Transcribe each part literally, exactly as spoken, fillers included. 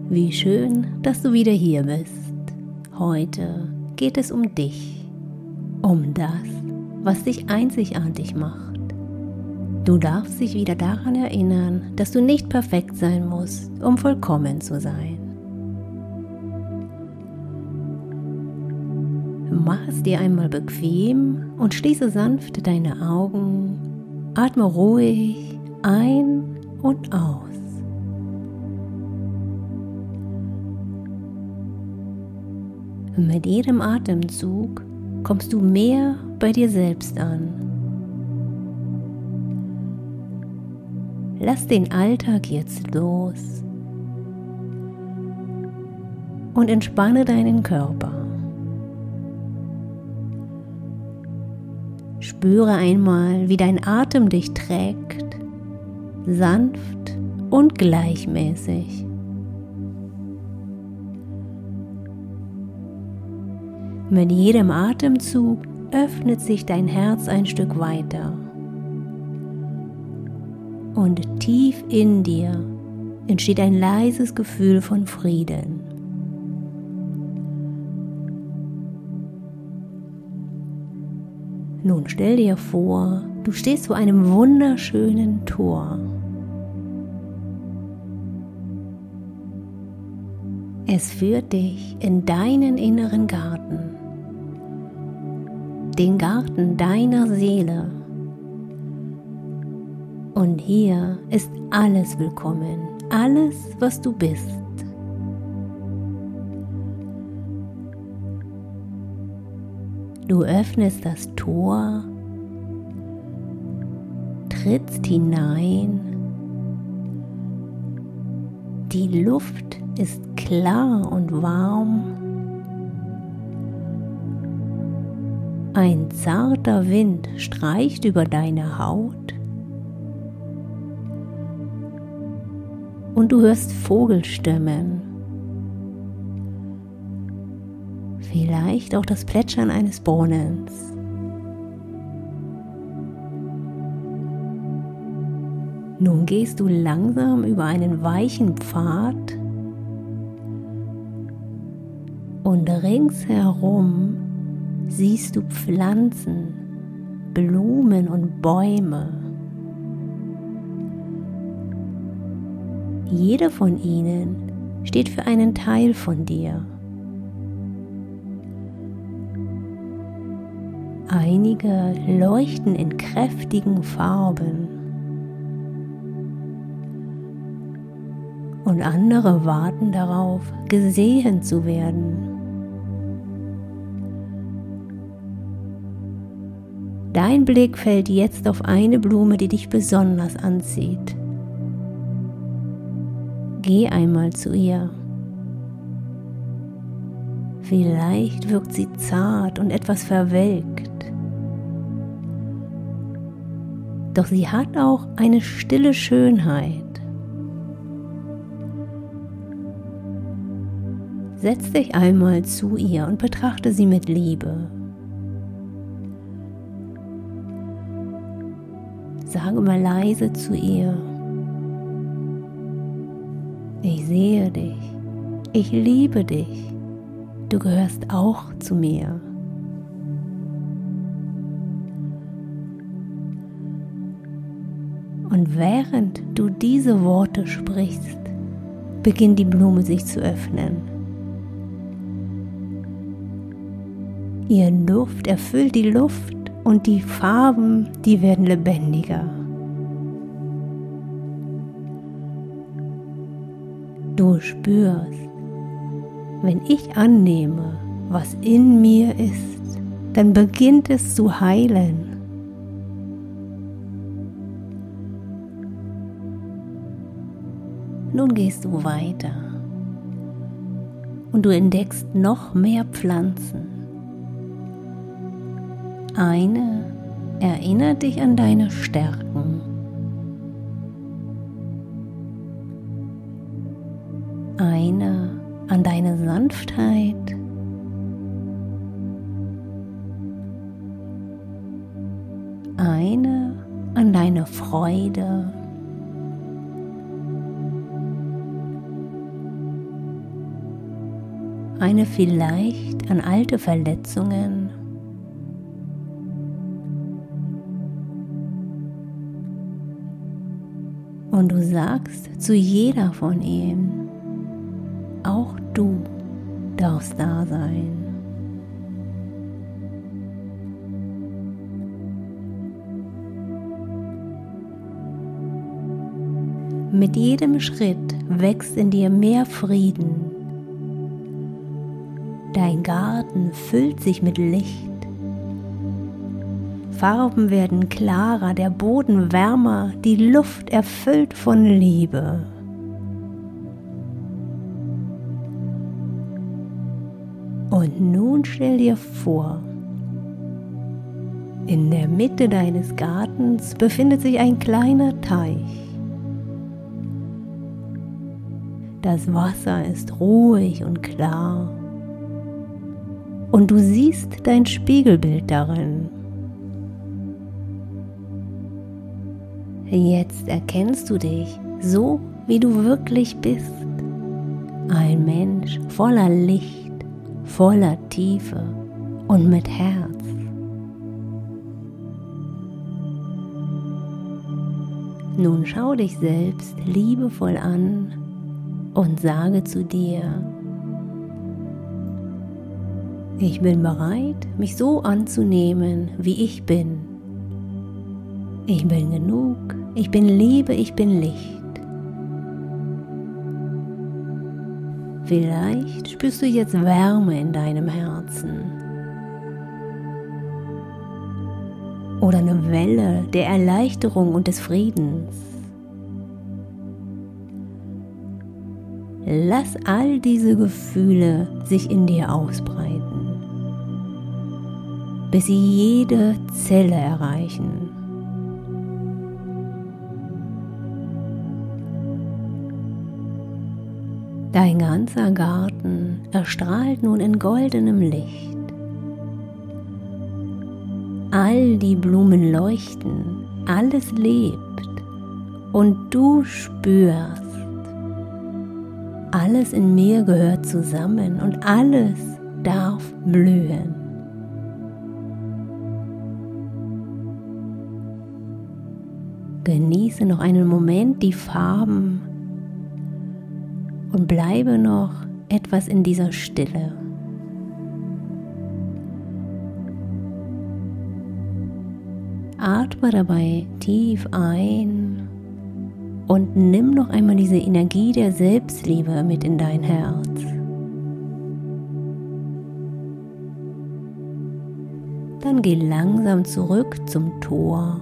Wie schön, dass du wieder hier bist. Heute geht es um dich, um das, was dich einzigartig macht. Du darfst dich wieder daran erinnern, dass du nicht perfekt sein musst, um vollkommen zu sein. Mach es dir einmal bequem und schließe sanft deine Augen. Atme ruhig ein und aus. Mit jedem Atemzug kommst du mehr bei dir selbst an. Lass den Alltag jetzt los und entspanne deinen Körper. Spüre einmal, wie dein Atem dich trägt, sanft und gleichmäßig. Mit jedem Atemzug öffnet sich dein Herz ein Stück weiter. Und tief in dir entsteht ein leises Gefühl von Frieden. Nun stell dir vor, du stehst vor einem wunderschönen Tor. Es führt dich in deinen inneren Garten, den Garten deiner Seele. Und hier ist alles willkommen, alles, was du bist. Du öffnest das Tor, trittst hinein. Die Luft ist klar und warm. Ein zarter Wind streicht über deine Haut. Und du hörst Vogelstimmen. Vielleicht auch das Plätschern eines Brunnens. Nun gehst du langsam über einen weichen Pfad und ringsherum siehst du Pflanzen, Blumen und Bäume. Jede von ihnen steht für einen Teil von dir. Einige leuchten in kräftigen Farben und andere warten darauf, gesehen zu werden. Dein Blick fällt jetzt auf eine Blume, die dich besonders anzieht. Geh einmal zu ihr. Vielleicht wirkt sie zart und etwas verwelkt. Doch sie hat auch eine stille Schönheit. Setz dich einmal zu ihr und betrachte sie mit Liebe. Sage mal leise zu ihr: Ich sehe dich, ich liebe dich, du gehörst auch zu mir. Und während du diese Worte sprichst, beginnt die Blume sich zu öffnen. Ihr Duft erfüllt die Luft und die Farben, die werden lebendiger. Du spürst, wenn ich annehme, was in mir ist, dann beginnt es zu heilen. Nun gehst du weiter und du entdeckst noch mehr Pflanzen. Eine erinnert dich an deine Stärken. Eine an deine Sanftheit. Eine an deine Freude. eine vielleicht an alte Verletzungen, und du sagst zu jeder von ihnen: Auch du darfst da sein. Mit jedem Schritt wächst in dir mehr Frieden. Dein Garten füllt sich mit Licht. Farben werden klarer, der Boden wärmer, die Luft erfüllt von Liebe. Und nun stell dir vor, in der Mitte deines Gartens befindet sich ein kleiner Teich. Das Wasser ist ruhig und klar und du siehst dein Spiegelbild darin. Jetzt erkennst du dich so, wie du wirklich bist. Ein Mensch voller Licht, voller Tiefe und mit Herz. Nun schau dich selbst liebevoll an und sage zu dir: Ich bin bereit, mich so anzunehmen, wie ich bin. Ich bin genug, ich bin Liebe, ich bin Licht. Vielleicht spürst du jetzt Wärme in deinem Herzen oder eine Welle der Erleichterung und des Friedens. Lass all diese Gefühle sich in dir ausbreiten, bis sie jede Zelle erreichen. Dein ganzer Garten erstrahlt nun in goldenem Licht. All die Blumen leuchten, alles lebt und du spürst: Alles in mir gehört zusammen und alles darf blühen. Genieße noch einen Moment die Farben und bleibe noch etwas in dieser Stille. Atme dabei tief ein und nimm noch einmal diese Energie der Selbstliebe mit in dein Herz. Dann geh langsam zurück zum Tor.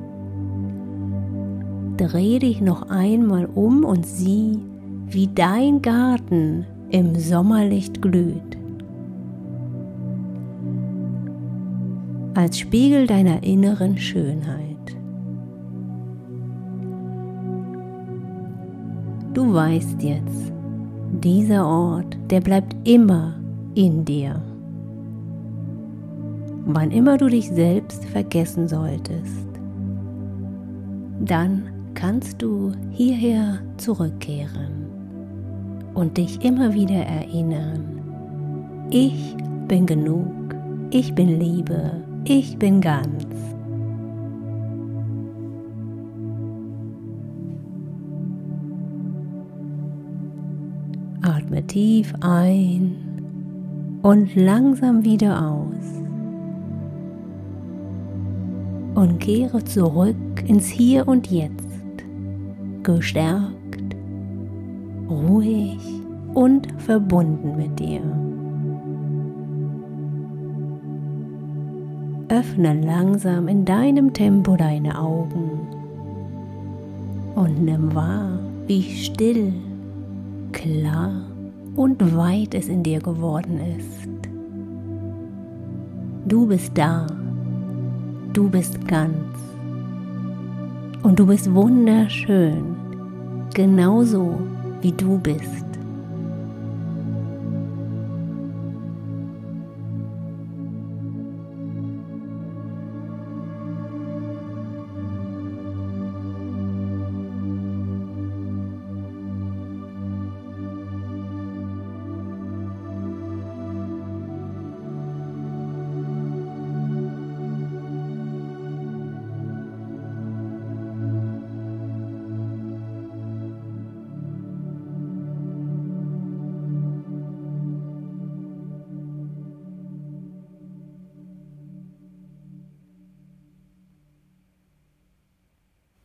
Dreh dich noch einmal um und sieh, wie dein Garten im Sommerlicht glüht. Als Spiegel deiner inneren Schönheit. Du weißt jetzt, dieser Ort, der bleibt immer in dir. Wann immer du dich selbst vergessen solltest, dann kannst du hierher zurückkehren und dich immer wieder erinnern: Ich bin genug, ich bin Liebe, ich bin ganz. Atme tief ein und langsam wieder aus und kehre zurück ins Hier und Jetzt, gestärkt, ruhig und verbunden mit dir. Öffne langsam in deinem Tempo deine Augen und nimm wahr, wie still, klar und weit es in dir geworden ist. Du bist da, du bist ganz und du bist wunderschön, genauso wie du bist.